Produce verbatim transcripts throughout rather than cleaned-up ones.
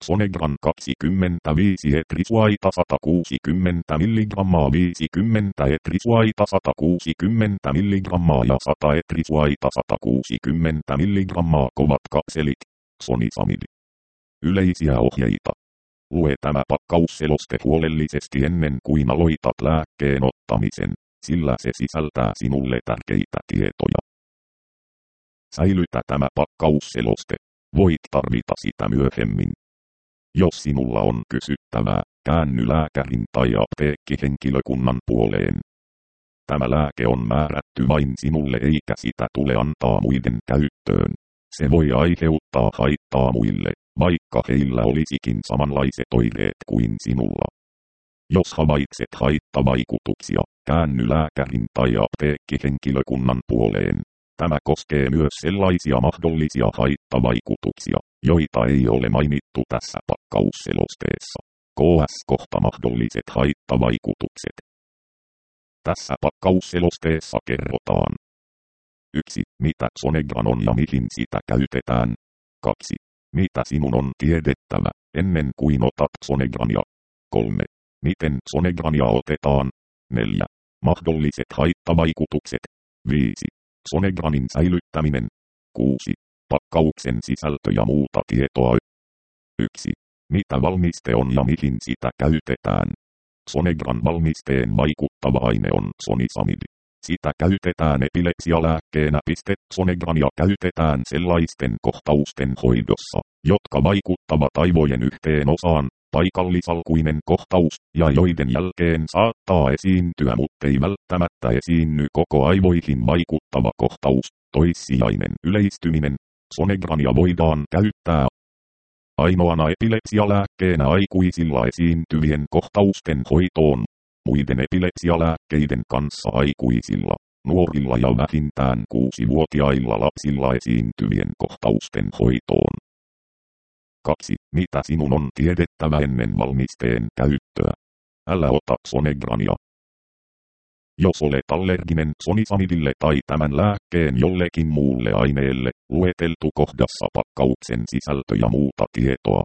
Sonegran kaksikymmentäviisi etrisuaita sata kuusikymmentä milligrammaa viisikymmentä etrisuaita sata kuusikymmentä milligrammaa ja sata etrisuaita sata kuusikymmentä milligrammaa kovat kapselit. Sonisamidi. Yleisiä ohjeita. Lue tämä pakkausseloste huolellisesti ennen kuin aloitat lääkkeen ottamisen, sillä se sisältää sinulle tärkeitä tietoja. Säilytä tämä pakkausseloste. Voit tarvita sitä myöhemmin. Jos sinulla on kysyttävää, käänny lääkärin tai apteekkihenkilökunnan puoleen. Tämä lääke on määrätty vain sinulle eikä sitä tule antaa muiden käyttöön. Se voi aiheuttaa haittaa muille, vaikka heillä olisikin samanlaiset oireet kuin sinulla. Jos havaitset haittavaikutuksia, käänny lääkärin tai apteekkihenkilökunnan puoleen. Tämä koskee myös sellaisia mahdollisia haittavaikutuksia, joita ei ole mainittu tässä pakkausselosteessa. K S kohta mahdolliset haittavaikutukset. Tässä pakkausselosteessa kerrotaan. yksi. Mitä Sonegran on ja mihin sitä käytetään. kaksi. Mitä sinun on tiedettävä, ennen kuin otat Sonegrania. kolme. Miten Sonegrania otetaan. neljä. Mahdolliset haittavaikutukset. viisi. Sonegranin säilyttäminen. kuusi. Pakkauksen sisältö ja muuta tietoa. yksi. Mitä valmiste on ja mihin sitä käytetään. Sonegran valmisteen vaikuttava aine on sonisamidi. Sitä käytetään epilepsialääkkeenä. Sonegrania käytetään sellaisten kohtausten hoidossa, jotka vaikuttavat aivojen yhteen osaan, paikallisalkuinen kohtaus, ja joiden jälkeen saattaa esiintyä, muttei välttämättä esiinny koko aivoihin vaikuttava kohtaus, toissijainen yleistyminen. Sonegrania voidaan käyttää ainoana epilepsialääkkeenä aikuisilla esiintyvien kohtausten hoitoon. Muiden epilepsialääkkeiden kanssa aikuisilla, nuorilla ja vähintään kuusivuotiailla lapsilla esiintyvien kohtausten hoitoon. kaksi. Mitä sinun on tiedettävä ennen valmisteen käyttöä? Älä ota Sonegrania. Jos olet allerginen sonisamidille tai tämän lääkkeen jollekin muulle aineelle, lueteltu kohdassa pakkauksen sisältö ja muuta tietoa.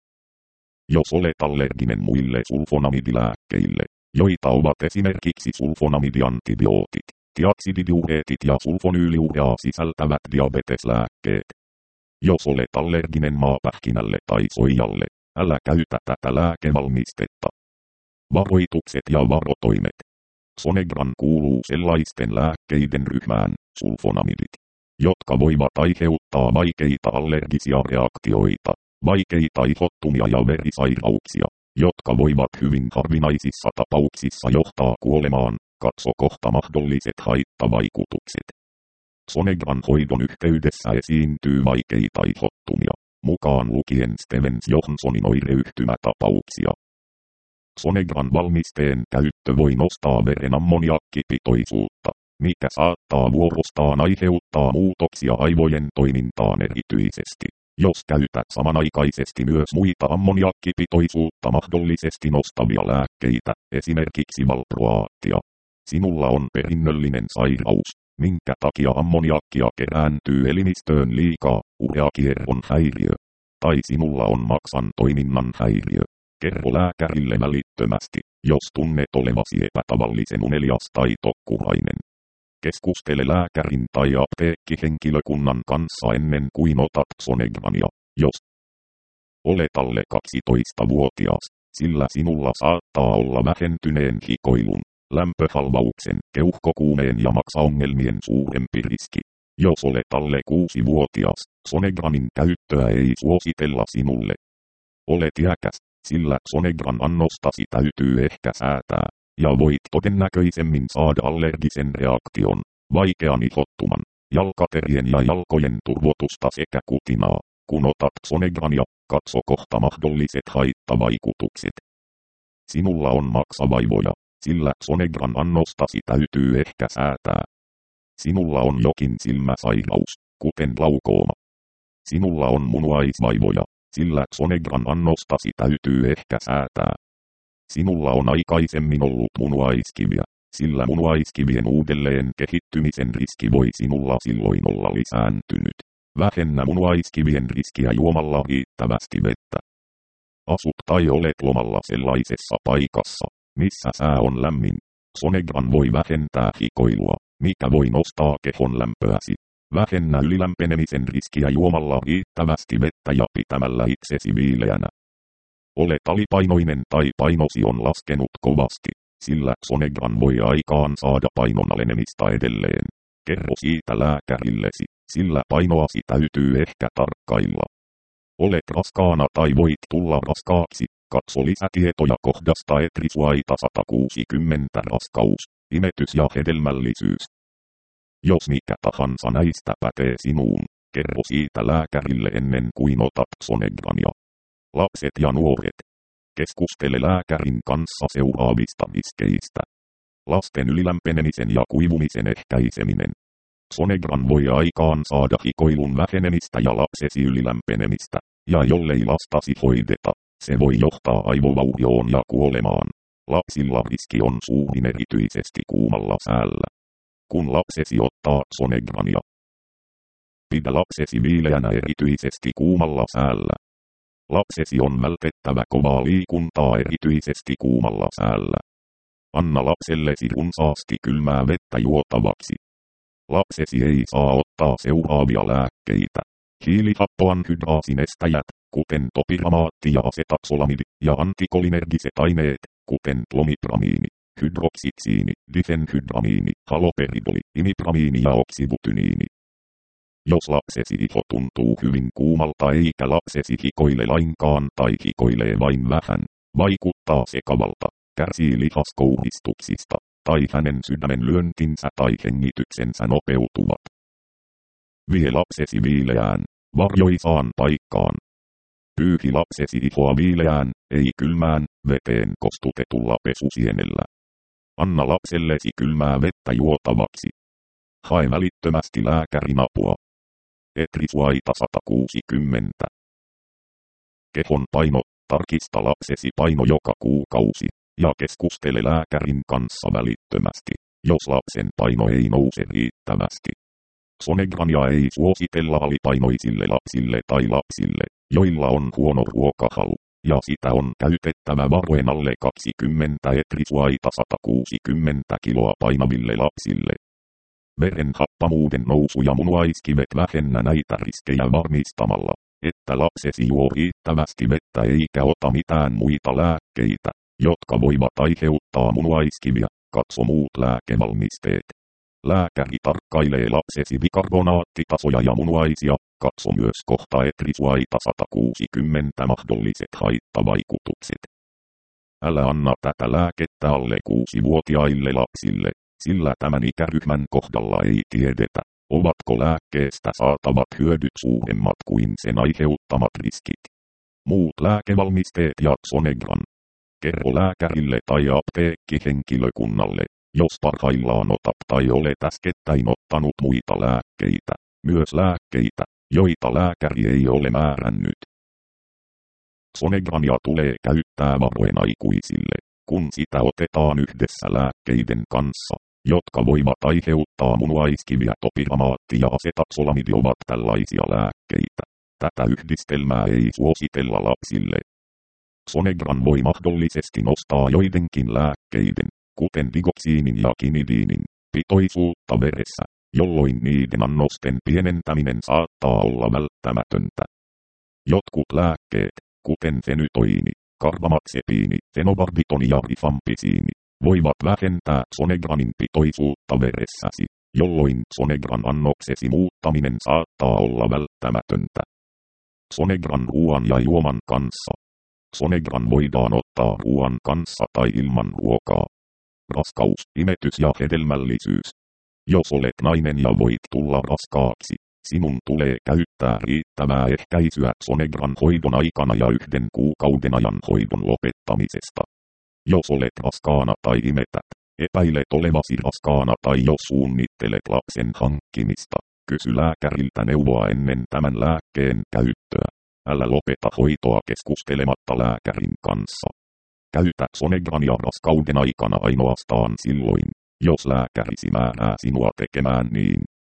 Jos olet allerginen muille sulfonamidilääkkeille, joita ovat esimerkiksi sulfonamidiantibiootit, tiaksididiureetit ja sulfonyyliureaa sisältävät diabeteslääkkeet. Jos olet allerginen maapähkinälle tai soijalle, älä käytä tätä lääkevalmistetta. Varoitukset ja varotoimet. Sonegran kuuluu sellaisten lääkkeiden ryhmään, sulfonamidit, jotka voivat aiheuttaa vaikeita allergisia reaktioita, vaikeita ihottumia ja verisairauksia, jotka voivat hyvin harvinaisissa tapauksissa johtaa kuolemaan. Katso kohta mahdolliset haittavaikutukset. Sonegran hoidon yhteydessä esiintyy vaikeita ihottumia, mukaan lukien Stevens-Johnsonin oireyhtymätapauksia. Sonegran valmisteen käyttö voi nostaa veren ammoniakkipitoisuutta, mikä saattaa vuorostaan aiheuttaa muutoksia aivojen toimintaan erityisesti. Jos käytät samanaikaisesti myös muita ammoniakkipitoisuutta mahdollisesti nostavia lääkkeitä, esimerkiksi valproaattia, sinulla on perinnöllinen sairaus, minkä takia ammoniakkia kerääntyy elimistöön liikaa, ureakierron häiriö, tai sinulla on maksan toiminnan häiriö. Kerro lääkärille välittömästi, jos tunnet olevasi epätavallisen unelias tai tokkurainen. Keskustele lääkärin tai apteekkihenkilökunnan kanssa ennen kuin otat Sonegrania, jos olet alle kaksitoistavuotias, sillä sinulla saattaa olla vähentyneen hikoilun, lämpöhalvauksen, keuhkokuumeen ja maksaongelmien suurempi riski. Jos olet alle kuusivuotias, Sonegranin käyttöä ei suositella sinulle. Olet iäkäs, sillä Sonegran annostasi täytyy ehkä säätää, ja voit todennäköisemmin saada allergisen reaktion, vaikean ihottuman, jalkaterien ja jalkojen turvotusta sekä kutinaa. Kun otat Sonegrania, katso kohta mahdolliset haittavaikutukset. Sinulla on maksavaivoja, sillä Sonegran annostasi täytyy ehkä säätää. Sinulla on jokin silmäsairaus, kuten glaukooma. Sinulla on munuaisvaivoja, sillä Sonegran annostasi täytyy ehkä säätää. Sinulla on aikaisemmin ollut munuaiskiviä, sillä munuaiskivien uudelleen kehittymisen riski voi sinulla silloin olla lisääntynyt. Vähennä munuaiskivien riskiä juomalla riittävästi vettä. Asut tai olet lomalla sellaisessa paikassa, missä sää on lämmin. Sonegran voi vähentää hikoilua, mikä voi nostaa kehon lämpöäsi. Vähennä ylilämpenemisen riskiä juomalla riittävästi vettä ja pitämällä itsesi viileänä. Olet alipainoinen tai painosi on laskenut kovasti, sillä Sonegran voi aikaan saada painon alenemista edelleen. Kerro siitä lääkärillesi, sillä painoasi täytyy ehkä tarkkailla. Olet raskaana tai voit tulla raskaaksi. Katso lisätietoja kohdasta Etrisuaita sata kuusikymmentä raskaus, imetys ja hedelmällisyys. Jos mikä tahansa näistä pätee sinuun, kerro siitä lääkärille ennen kuin otat Sonegrania. Lapset ja nuoret. Keskustele lääkärin kanssa seuraavista riskeistä. Lasten ylilämpenemisen ja kuivumisen ehkäiseminen. Sonegran voi aikaan saada hikoilun vähenemistä ja lapsesi ylilämpenemistä, ja jollei lastasi hoideta, se voi johtaa aivovaurioon ja kuolemaan. Lapsilla riski on suurin erityisesti kuumalla säällä. Kun lapsesi ottaa Sonegrania, pidä lapsesi viileänä erityisesti kuumalla säällä. Lapsesi on vältettävä kovaa liikuntaa erityisesti kuumalla säällä. Anna lapsellesi runsaasti kylmää vettä juotavaksi. Lapsesi ei saa ottaa seuraavia lääkkeitä. Hiilihappoanhydraasinestäjät, kuten topiramaatti ja asetaksolamidi, ja antikolinergiset aineet, kuten tlomipramini, hydroksitsiini, difenhydramiini, haloperidoli, imipramiini ja oksibutyniini. Jos lapsesi iho tuntuu hyvin kuumalta eikä lapsesi hikoile lainkaan tai hikoilee vain vähän, vaikuttaa sekavalta, kärsii lihaskouhistuksista, tai hänen sydämen lyöntinsä tai hengityksensä nopeutuvat. Vie lapsesi viileään, varjoisaan paikkaan. Pyyhi lapsesi ihoa viileään, ei kylmään, veteen kostutetulla pesusienellä. Anna lapsellesi kylmää vettä juotavaksi. Hae välittömästi lääkärin apua. Etrisuaita sata kuusikymmentä. Kehon paino, tarkista lapsesi paino joka kuukausi, ja keskustele lääkärin kanssa välittömästi, jos lapsen paino ei nouse riittävästi. Sonegrania ei suositella alipainoisille lapsille tai lapsille, joilla on huono ruokahalu, ja sitä on käytettävä varoen alle kaksikymmentä Etrisuaita sata kuusikymmentä kiloa painaville lapsille. Veren happamuuden nousu ja munuaiskivet vähennä näitä riskejä varmistamalla, että lapsesi juo riittävästi vettä eikä ota mitään muita lääkkeitä, jotka voivat aiheuttaa munuaiskiviä. Katso muut lääkevalmisteet. Lääkäri tarkkailee lapsesi bikarbonaattitasoja ja munuaisia. Katso myös kohta Etrisuaita sata kuusikymmentä mahdolliset haittavaikutukset. Älä anna tätä lääkettä alle kuusivuotiaille lapsille, sillä tämän ikäryhmän kohdalla ei tiedetä, ovatko lääkkeestä saatavat hyödyt suuremmat kuin sen aiheuttamat riskit. Muut lääkevalmisteet ja Sonegran. Kerro lääkärille tai apteekkihenkilökunnalle, jos parhaillaan otat tai olet äskettäin ottanut muita lääkkeitä, myös lääkkeitä, joita lääkäri ei ole määrännyt. Sonegrania tulee käyttää varoen aikuisille, kun sitä otetaan yhdessä lääkkeiden kanssa, jotka voivat aiheuttaa munuaiskiviä. Topiramaatti ja asetaksolamidi ovat tällaisia lääkkeitä. Tätä yhdistelmää ei suositella lapsille. Sonegran voi mahdollisesti nostaa joidenkin lääkkeiden, kuten digoksiinin ja kinidiinin, pitoisuutta veressä, jolloin niiden annosten pienentäminen saattaa olla välttämätöntä. Jotkut lääkkeet, kuten fenytoini, karbamazepiini, fenobarbitoni ja rifampisiini, voivat vähentää Sonegranin pitoisuutta veressäsi, jolloin Sonegran annoksesi muuttaminen saattaa olla välttämätöntä. Sonegran ruoan ja juoman kanssa. Sonegran voidaan ottaa ruoan kanssa tai ilman ruokaa. Raskaus, imetys ja hedelmällisyys. Jos olet nainen ja voit tulla raskaaksi, sinun tulee käyttää riittävää ehkäisyä Sonegran hoidon aikana ja yhden kuukauden ajan hoidon lopettamisesta. Jos olet raskaana tai imetät, epäilet olevasi raskaana tai jos suunnittelet lapsen hankkimista, kysy lääkäriltä neuvoa ennen tämän lääkkeen käyttöä. Älä lopeta hoitoa keskustelematta lääkärin kanssa. Käytä Sonegrania raskauden aikana ainoastaan silloin, jos lääkärisi määrää sinua tekemään niin.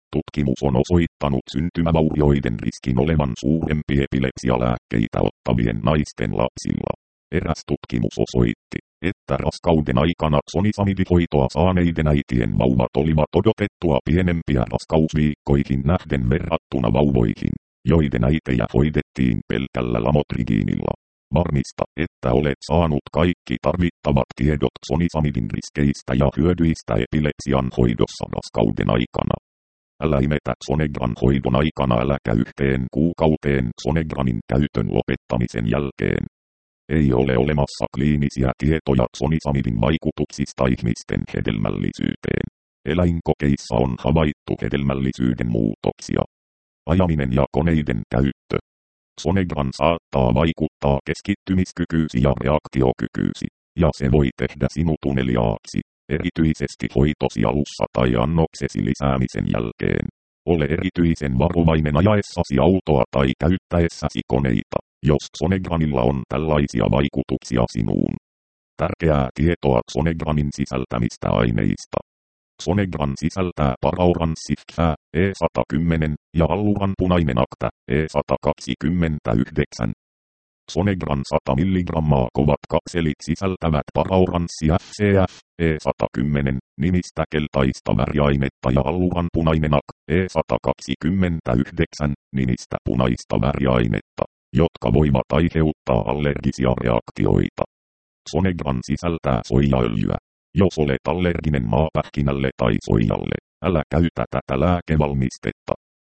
Tutkimus on osoittanut syntymävaurioiden riskin olevan suurempi epilepsialääkkeitä ottavien naisten lapsilla. Eräs tutkimus osoitti, että raskauden aikana zonisamidihoitoa saaneiden äitien vauvat olivat odotettua pienempiä raskausviikkoihin nähden verrattuna vauvoihin, joiden äitejä hoidettiin pelkällä lamotrigiinilla. Varmista, että olet saanut kaikki tarvittavat tiedot zonisamidin riskeistä ja hyödyistä epilepsian hoidossa raskauden aikana. Älä imetä Zonegran hoidon aikana äläkä yhteen kuukauteen Zonegranin käytön lopettamisen jälkeen. Ei ole olemassa kliinisiä tietoja zonisamidin vaikutuksista ihmisten hedelmällisyyteen. Eläinkokeissa on havaittu hedelmällisyyden muutoksia. Ajaminen ja koneiden käyttö. Zonegran saattaa vaikuttaa keskittymiskykyysi ja reaktiokykyysi, ja se voi tehdä sinut uneliaaksi, erityisesti hoitosi alussa tai annoksesi lisäämisen jälkeen. Ole erityisen varovainen ajaessasi autoa tai käyttäessäsi koneita, jos Zonegranilla on tällaisia vaikutuksia sinuun. Tärkeää tietoa Zonegranin sisältämistä aineista. Zonegran sisältää paraoranssifää, E sata kymmenen, ja alluranpunainen akta, E sata kaksikymmentäyhdeksän. Zonegran sata milligrammaa kovat kapselit sisältävät paraoranssi F C F, E sata kymmenen, nimistä keltaista väriainetta ja alluranpunainen ak, E sata kaksikymmentäyhdeksän, nimistä punaista väriainetta, jotka voivat aiheuttaa allergisia reaktioita. Zonegran sisältää soijaöljyä. Jos olet allerginen maapähkinälle tai soijalle, älä käytä tätä lääkevalmistetta.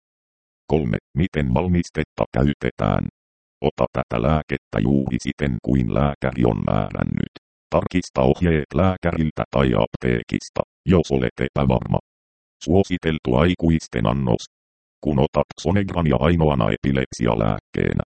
kolme. Miten valmistetta käytetään? Ota tätä lääkettä juuri siten kuin lääkäri on määrännyt. Tarkista ohjeet lääkäriltä tai apteekista, jos olet epävarma. Suositeltu aikuisten annos. Kun otat Zonegrania ainoana epilepsialääkkeenä.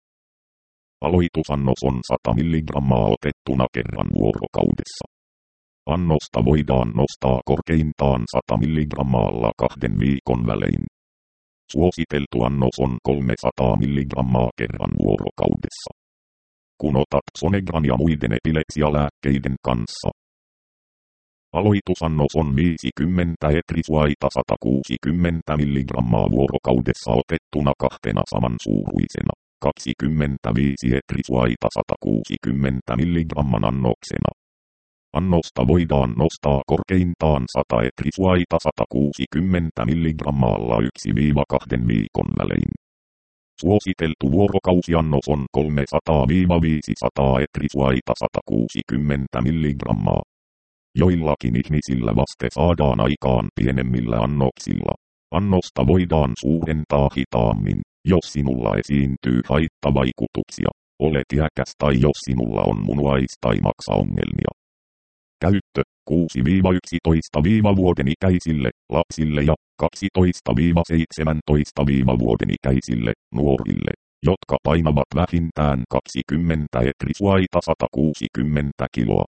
Aloitusannos on sata milligrammaa otettuna kerran vuorokaudessa. Annosta voidaan nostaa korkeintaan sata milligrammaalla kahden viikon välein. Suositeltu annos on kolmesataa milligrammaa kerran vuorokaudessa. Kun otat Zonegrania muiden epilepsialääkkeiden kanssa. Aloitusannos on viisikymmentä etrisuaita sata kuusikymmentä milligrammaa vuorokaudessa otettuna kahtena samansuuruisena, kaksikymmentäviisi etrisuaita sata kuusikymmentä milligramman annoksena. Annosta voidaan nostaa korkeintaan sata etrisuaita sata kuusikymmentä milligrammaalla yksi kahden viikon välein. Suositeltu vuorokausiannos on kolmesataa viisisataa etrisuaita sata kuusikymmentä milligrammaa. Joillakin ihmisillä vaste saadaan aikaan pienemmillä annoksilla. Annosta voidaan suurentaa hitaammin, jos sinulla esiintyy haittavaikutuksia, olet iäkäs tai jos sinulla on munuais- tai maksaongelmia. Käyttö kuusi yksitoista vuoden ikäisille lapsille ja kaksitoista seitsemäntoista vuoden ikäisille nuorille, jotka painavat vähintään kaksikymmentä etrisuaita sata kuusikymmentä kiloa.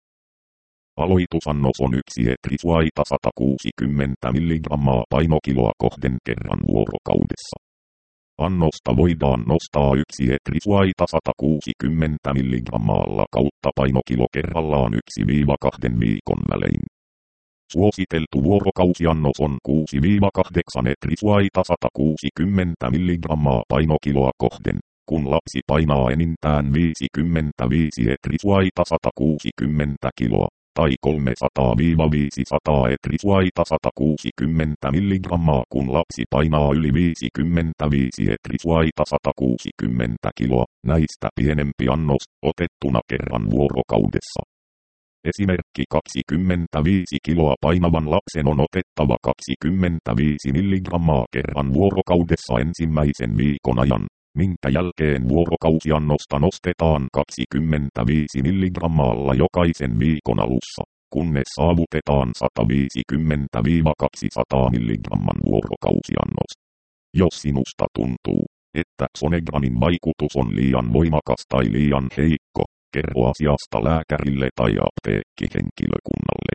Aloitusannos on yksi etrisuaita sata kuusikymmentä milligrammaa painokiloa kohden kerran vuorokaudessa. Annosta voidaan nostaa yksi etrisuaita sata kuusikymmentä milligrammaalla kautta painokilo kerrallaan yksi kahden viikon välein. Suositeltu vuorokausiannos on kuusi kahdeksan etrisuaita sata kuusikymmentä milligrammaa painokiloa kohden, kun lapsi painaa enintään viisikymmentäviisi etrisuaita sata kuusikymmentä kiloa, tai kolmesataa viisisataa etrisuaita sata kuusikymmentä milligrammaa kun lapsi painaa yli viisikymmentäviisi etrisuaita sata kuusikymmentä kiloa, näistä pienempi annos, otettuna kerran vuorokaudessa. Esimerkki kaksikymmentäviisi kiloa painavan lapsen on otettava kaksikymmentäviisi milligrammaa kerran vuorokaudessa ensimmäisen viikon ajan, minkä jälkeen vuorokausiannosta nostetaan kaksikymmentäviisi milligrammaalla jokaisen viikon alussa, kunnes saavutetaan sata viisikymmentä kaksisataa milligramman vuorokausiannos. Jos sinusta tuntuu, että Zonegranin vaikutus on liian voimakas tai liian heikko, kerro asiasta lääkärille tai apteekkihenkilökunnalle.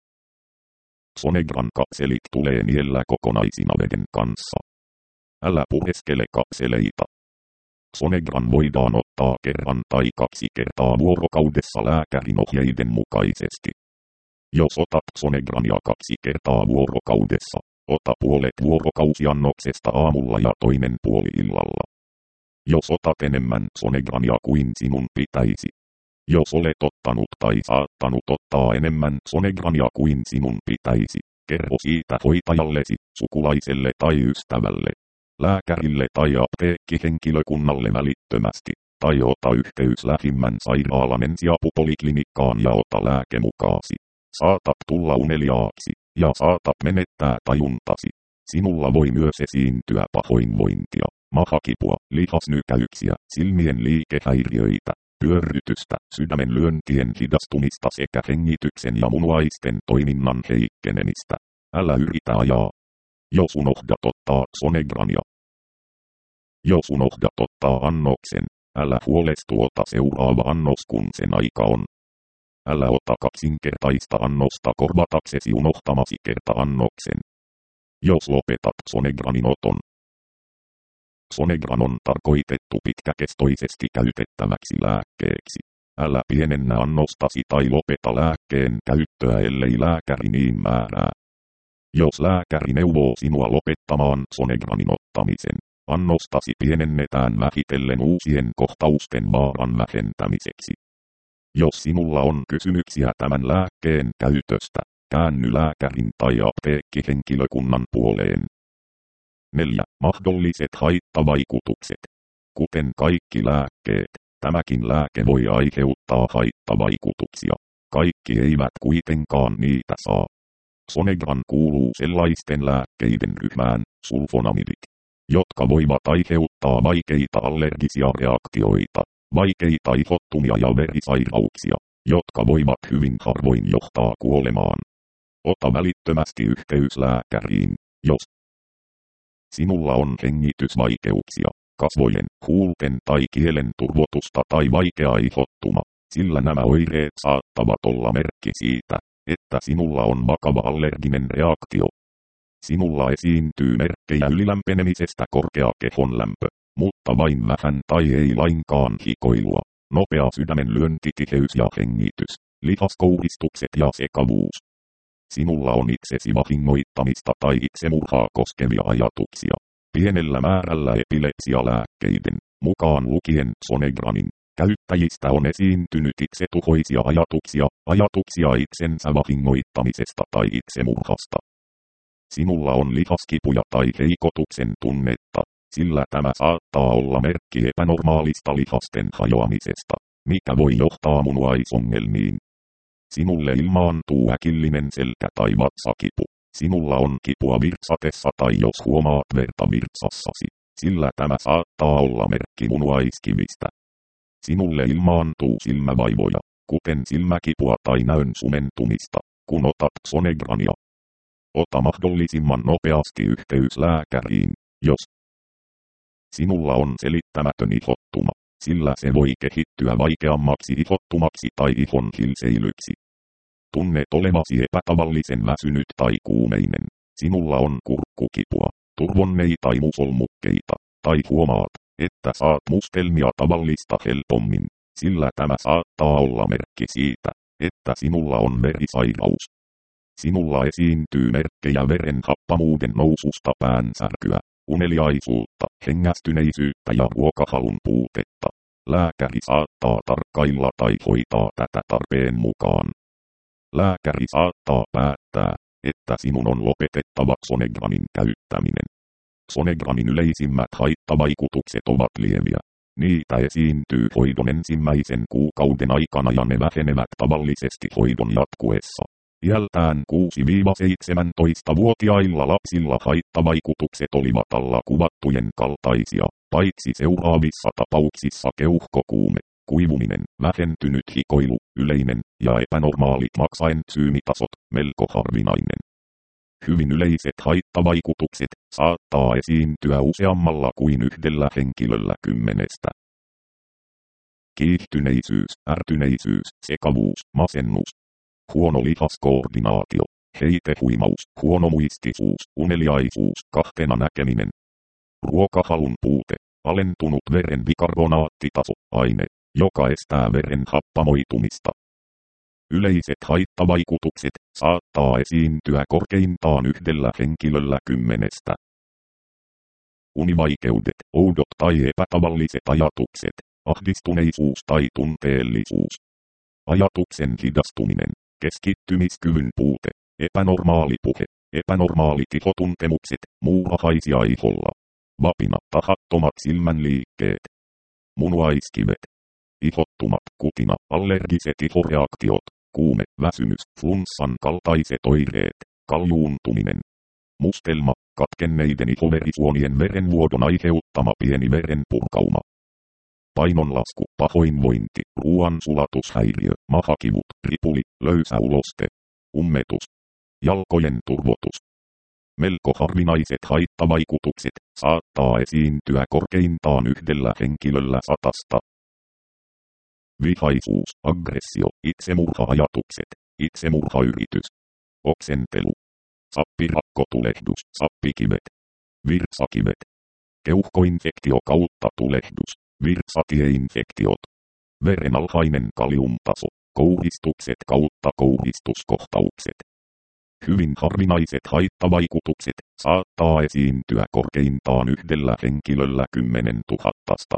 Zonegran kapselit tulee niellä kokonaisina veden kanssa. Älä pureskele kapseleita. Zonegran voidaan ottaa kerran tai kaksi kertaa vuorokaudessa lääkärin ohjeiden mukaisesti. Jos otat Zonegrania kaksi kertaa vuorokaudessa, Ota puolet vuorokausiannoksesta aamulla ja toinen puoli illalla. Jos otat enemmän Sonegrania kuin sinun pitäisi. Jos olet ottanut tai saattanut ottaa enemmän Sonegrania kuin sinun pitäisi, kerro siitä hoitajallesi, sukulaiselle tai ystävälle, lääkärille tai apteekkihenkilökunnalle välittömästi, tai ota yhteys lähimmän sairaalan ensiapupoliklinikkaan ja ota lääke mukaasi. Saatat tulla uneliaaksi, ja saatat menettää tajuntasi. Sinulla voi myös esiintyä pahoinvointia, mahakipua, lihasnykäyksiä, silmien liikehäiriöitä, pyörrytystä, sydämen lyöntien hidastumista sekä hengityksen ja munuaisten toiminnan heikkenemistä. Älä yritä ajaa. Jos unohdat ottaa Sonegrania. Jos unohdat ottaa annoksen, älä huolestu, ota seuraava annos kun sen aika on. Älä ota kaksinkertaista annosta korvataksesi unohtamasi kerta-annoksen. Jos lopetat Sonegranin oton. Sonegran on tarkoitettu pitkäkestoisesti käytettäväksi lääkkeeksi. Älä pienennä annostasi tai lopeta lääkkeen käyttöä, ellei lääkäri niin määrää. Jos lääkäri neuvoo sinua lopettamaan Sonegranin ottamisen, annostasi pienennetään vähitellen uusien kohtausten vaaran vähentämiseksi. Jos sinulla on kysymyksiä tämän lääkkeen käytöstä, käänny lääkärin tai apteekkihenkilökunnan puoleen. neljä. Mahdolliset haittavaikutukset. Kuten kaikki lääkkeet, tämäkin lääke voi aiheuttaa haittavaikutuksia. Kaikki eivät kuitenkaan niitä saa. Sonegran kuuluu sellaisten lääkkeiden ryhmään, sulfonamidit, jotka voivat aiheuttaa vaikeita allergisia reaktioita, vaikeita ihottumia ja verisairauksia, jotka voivat hyvin harvoin johtaa kuolemaan. Ota välittömästi yhteys lääkäriin, jos sinulla on hengitysvaikeuksia, kasvojen, huulten tai kielen turvotusta tai vaikea ihottuma, sillä nämä oireet saattavat olla merkki siitä, että sinulla on vakava allerginen reaktio. Sinulla esiintyy merkkejä ylilämpenemisestä, korkea kehonlämpö, mutta vain vähän tai ei lainkaan hikoilua, nopea sydämen lyöntitiheys ja hengitys, lihaskouristukset ja sekavuus. Sinulla on itsesi vahingoittamista tai itsemurhaa koskevia ajatuksia. Pienellä määrällä epilepsialääkkeiden, mukaan lukien Sonegranin, käyttäjistä on esiintynyt itsetuhoisia ajatuksia, ajatuksia itsensä vahingoittamisesta tai itsemurhasta. Sinulla on lihaskipuja tai heikotuksen tunnetta, sillä tämä saattaa olla merkki epänormaalista lihasten hajoamisesta, mikä voi johtaa munuaisongelmiin. Sinulle ilmaantuu äkillinen selkä- tai vatsakipu. Sinulla on kipua virtsatessa tai jos huomaat verta virtsassasi, sillä tämä saattaa olla merkki munuaiskivistä. Sinulle ilmaantuu silmävaivoja, kuten silmäkipua tai näön sumentumista, kun otat Sonegrania. Ota mahdollisimman nopeasti yhteys lääkäriin, jos sinulla on selittämätön ihottuma, sillä se voi kehittyä vaikeammaksi ihottumaksi tai ihon hilseilyksi. Tunnet olevasi epätavallisen väsynyt tai kuumeinen. Sinulla on kurkkukipua, turvonneita tai musolmukkeita, tai huomaat, että saat mustelmia tavallista helpommin, sillä tämä saattaa olla merkki siitä, että sinulla on verisairaus. Sinulla esiintyy merkkejä veren happamuuden noususta, päänsärkyä, uneliaisuutta, hengästyneisyyttä ja ruokahalun puutetta. Lääkäri saattaa tarkkailla tai hoitaa tätä tarpeen mukaan. Lääkäri saattaa päättää, että sinun on lopetettava Sonegranin käyttäminen. Sonegranin yleisimmät haittavaikutukset ovat lieviä. Niitä esiintyy hoidon ensimmäisen kuukauden aikana ja ne vähenevät tavallisesti hoidon jatkuessa. Iältään kuusi–seitsemäntoista-vuotiailla lapsilla haittavaikutukset olivat alla kuvattujen kaltaisia, paitsi seuraavissa tapauksissa keuhkokuume, kuivuminen, vähentynyt hikoilu, yleinen ja epänormaalit maksaentsyymitasot, melko harvinainen. Hyvin yleiset haittavaikutukset saattaa esiintyä useammalla kuin yhdellä henkilöllä kymmenestä. Kiihtyneisyys, ärtyneisyys, sekavuus, masennus, huono lihaskoordinaatio, heitehuimaus, huonomuistisuus, uneliaisuus, kahtena näkeminen, ruokahalun puute, alentunut veren bikarbonaattitaso, aine, joka estää veren happamoitumista. Yleiset haittavaikutukset saattaa esiintyä korkeintaan yhdellä henkilöllä kymmenestä. Univaikeudet, oudot tai epätavalliset ajatukset, ahdistuneisuus tai tunteellisuus. Ajatuksen hidastuminen, keskittymiskyvyn puute, epänormaali puhe, epänormaalit ihotuntemukset, muurahaisia iholla. Vapina, tahattomat silmänliikkeet. Munuaiskivet. Ihottumat, kutina, allergiset ihoreaktiot, kuume, väsymys, flunssan kaltaiset oireet, kaljuuntuminen. Mustelma, katkenneiden ihoverisuonien verenvuodon aiheuttama pieni verenpurkauma. Painonlasku, pahoinvointi, ruoansulatushäiriö, mahakivut, ripuli, löysä uloste, ummetus, jalkojen turvotus. Melko harvinaiset haittavaikutukset saattaa esiintyä korkeintaan yhdellä henkilöllä satasta. Vihaisuus, aggressio, itsemurha-ajatukset, itsemurhayritys, oksentelu, sappirakkotulehdus, sappikivet, virtsakivet, keuhkoinfektio kautta tulehdus, virtsatieinfektiot, veren alhainen kaliumtaso, kouristukset kautta kouristuskohtaukset. Hyvin harvinaiset haittavaikutukset saattaa esiintyä korkeintaan yhdellä henkilöllä kymmenen tuhattasta.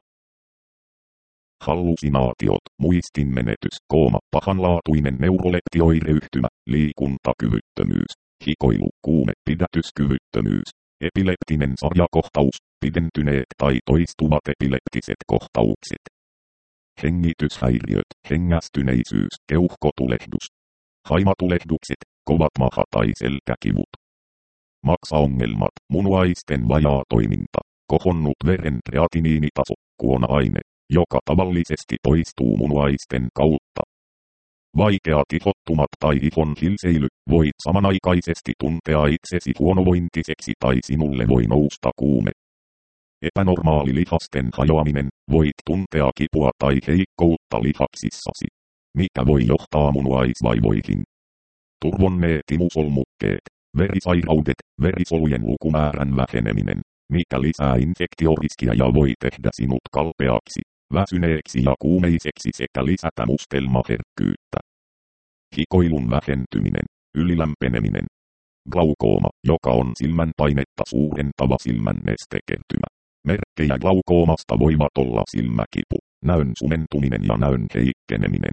Hallusinaatiot, muistinmenetys, kooma, pahanlaatuinen neuroleptioireyhtymä, liikuntakyvyttömyys, hikoilu, kuume, pidätyskyvyttömyys, epileptinen sarjakohtaus, pidentyneet tai toistuvat epileptiset kohtaukset. Hengityshäiriöt, hengästyneisyys, keuhkotulehdus, haimatulehdukset, kovat maha- tai selkäkivut. Maksaongelmat, munuaisten vajaa toiminta, kohonnut veren kreatiniinitaso, kuona-aine, joka tavallisesti poistuu munuaisten kautta. Vaikea ihottumat tai ihon hilseily, voit samanaikaisesti tuntea itsesi huonovointiseksi tai sinulle voi nousta kuume. Epänormaali lihasten hajoaminen, voit tuntea kipua tai heikkoutta lihaksissasi, mikä voi johtaa munuaisvaivoihin. Turvonneet imusolmukkeet, verisairaudet, verisolujen lukumäärän väheneminen, mikä lisää infektioriskiä ja voi tehdä sinut kalpeaksi, väsyneeksi ja kuumeiseksi sekä lisätä mustelmaherkkyyttä. Hikoilun vähentyminen, ylilämpeneminen. Glaukooma, joka on silmän painetta suurentava silmän nestekertymä. Merkkejä glaukoomasta voivat olla silmäkipu, näön sumentuminen ja näön heikkeneminen.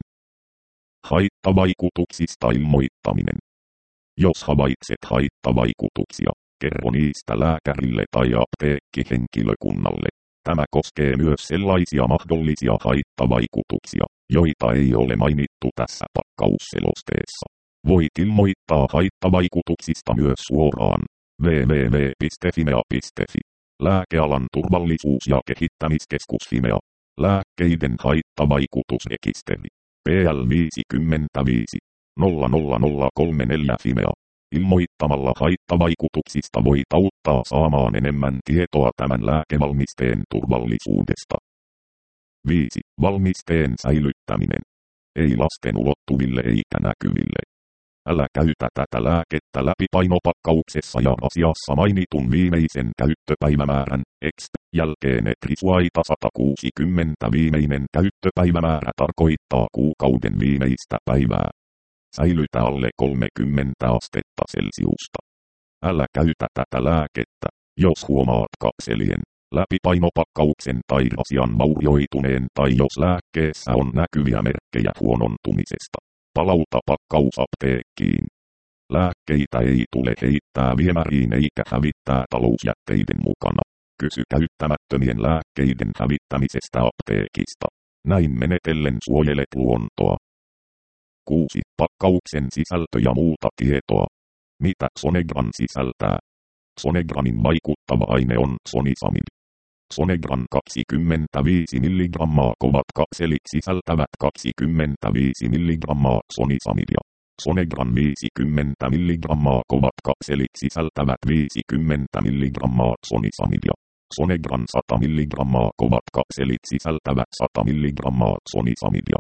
Haittavaikutuksista ilmoittaminen. Jos havaitset haittavaikutuksia, kerro niistä lääkärille tai apteekkihenkilökunnalle. Tämä koskee myös sellaisia mahdollisia haittavaikutuksia, joita ei ole mainittu tässä pakkausselosteessa. Voit ilmoittaa haittavaikutuksista myös suoraan. double-u double-u double-u piste fimea piste fi. Lääkealan turvallisuus- ja kehittämiskeskus Fimea. Lääkkeiden haittavaikutusrekisteri. P L viisikymmentäviisi nolla nolla nolla kolme neljä Fimea. Ilmoittamalla haittavaikutuksista voit auttaa saamaan enemmän tietoa tämän lääkevalmisteen turvallisuudesta. viisi. Valmisteen säilyttäminen. Ei lasten ulottuville eikä näkyville. Älä käytä tätä lääkettä läpipainopakkauksessa ja asiassa mainitun viimeisen käyttöpäivämäärän, X, jälkeen Etrisuaita sata kuusikymmentä viimeinen käyttöpäivämäärä tarkoittaa kuukauden viimeistä päivää. Säilytä alle kolmekymmentä astetta Celsiusta. Älä käytä tätä lääkettä, jos huomaat kapselien, läpipainopakkauksen tai rasian vaurioituneen tai jos lääkkeessä on näkyviä merkkejä huonontumisesta. Palauta pakkaus apteekkiin. Lääkkeitä ei tule heittää viemäriin eikä hävittää talousjätteiden mukana. Kysy käyttämättömien lääkkeiden hävittämisestä apteekista. Näin menetellen suojelet luontoa. kuusi. Pakkauksen sisältö ja muuta tietoa. Mitä Sonegran sisältää? Sonegranin vaikuttava aine on sonisamid. Sonegran kaksikymmentäviisi milligrammaa kovat kapselit sisältävät kaksikymmentäviisi milligrammaa sonisamidia. Sonegran viisikymmentä milligrammaa kovat kapselit sisältävät viisikymmentä milligrammaa sonisamidia. Sonegran sata milligrammaa kovat kapselit sisältävät sata milligrammaa sonisamidia.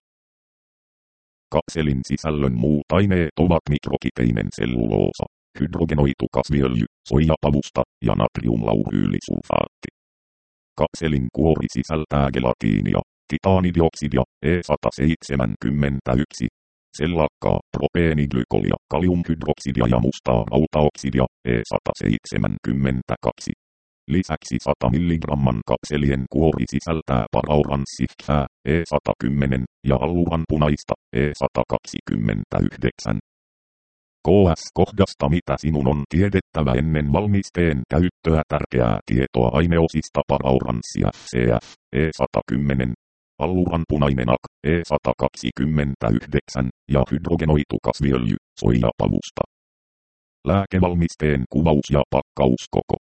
Kapselin sisällön muut aineet ovat mikrokiteinen selluloosa, hydrogenoitu kasviöljy, soijapavusta ja natriumlauryylisulfaatti. Kapselin kuori sisältää gelatiinia, titaanidioksidia, E sata seitsemänkymmentäyksi, sellakkaa, propeeniglykolia, kaliumhydroksidia ja mustaa rautaoksidia, E sata seitsemänkymmentäkaksi. Lisäksi sata milligramman kapselien kuori sisältää paraoranssihkää, E sata kymmenen, ja alluranpunaista, E sata kaksikymmentäyhdeksän. K S-kohdasta mitä sinun on tiedettävä ennen valmisteen käyttöä. Tärkeää tietoa aineosista: paraoranssi F C F, E sata kymmenen, alluranpunainen A K, E sata kaksikymmentäyhdeksän, ja hydrogenoitu kasviöljy, soijapavusta. Lääkevalmisteen kuvaus ja pakkauskoko.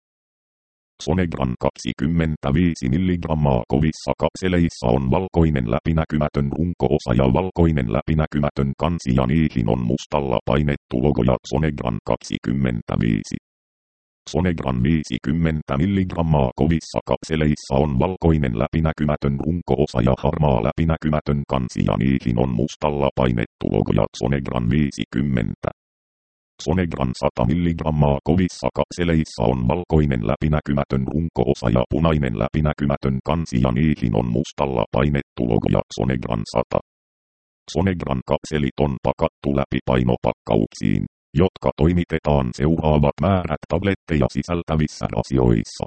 Sonegran kaksikymmentäviisi milligrammaa kovissa kapseleissa on valkoinen läpinäkymätön runko-osa ja valkoinen läpinäkymätön kansi, ja niihin on mustalla painettu logo ja Sonegran kaksikymmentäviisi. Sonegran viisikymmentä milligrammaa kovissa kapseleissa on valkoinen läpinäkymätön runko-osa ja harmaa läpinäkymätön kansi, ja niihin on mustalla painettu logo ja Sonegran viisikymmentä. Sonegran sata milligrammaa kovissa kapseleissa on valkoinen läpinäkymätön runko-osa ja punainen läpinäkymätön kansi, ja niihin on mustalla painettu logo ja Sonegran sata. Sonegran kapselit on pakattu läpipainopakkauksiin, jotka toimitetaan seuraavat määrät tabletteja sisältävissä rasioissa.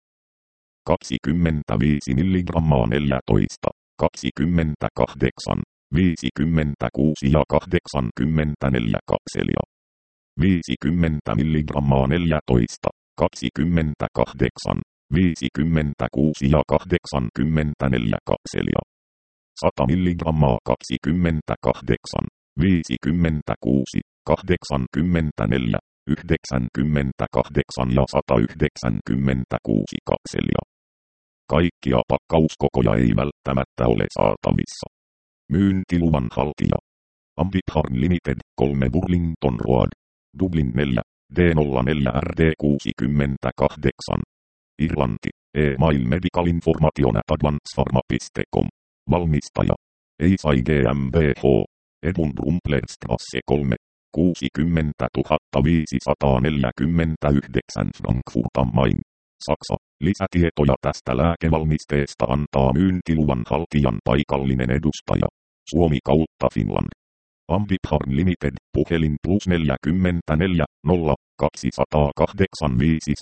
kaksikymmentäviisi milligrammaa neljätoista, kaksikymmentäkahdeksan, viisikymmentäkuusi ja kahdeksankymmentäneljä kapselia. viisikymmentä milligrammaa neljätoista, kaksikymmentäkahdeksan, viisikymmentäkuusi ja kahdeksankymmentäneljä kapselia. sata milligrammaa kaksikymmentäkahdeksan, viisikymmentäkuusi, kahdeksankymmentäneljä, yhdeksänkymmentäkahdeksan ja sata yhdeksänkymmentäkuusi kapselia. Kaikkia pakkauskokoja ei välttämättä ole saatavissa. Myyntiluvan haltija: Ambipharm Limited, kolme Burlington Road, Dublin neljä, D nolla neljä R D kuusikymmentäkahdeksan. Irlanti, E-mail medical information at advancepharma piste com. Valmistaja: Eisai GmbH, Edmund Rumplerstrasse kolme, kuusikymmentätuhatta viisisataaneljäkymmentäyhdeksän Frankfurt am Main, Saksa. Lisätietoja tästä lääkevalmisteesta antaa myyntiluvan haltijan paikallinen edustaja, Suomi kautta Finland. Ambipharm Limited, puhelin plus neljäkymmentäneljä, nolla, kaksisataakahdeksan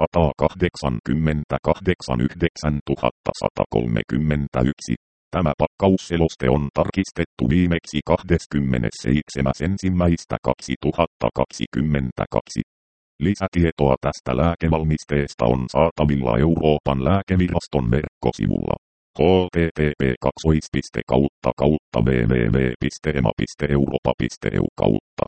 viisisataakahdeksankymmentäkahdeksan yhdeksäntuhattasatakolmekymmentäyksi. Tämä pakkausseloste on tarkistettu viimeksi kahdeskymmenesseitsemäs ensimmäistä kaksituhattakaksikymmentäkaksi. Lisätietoa tästä lääkevalmisteesta on saatavilla Euroopan lääkeviraston verkkosivulla h t t p kaksi piste kautta kautta w w w piste e m a piste europa piste e u kautta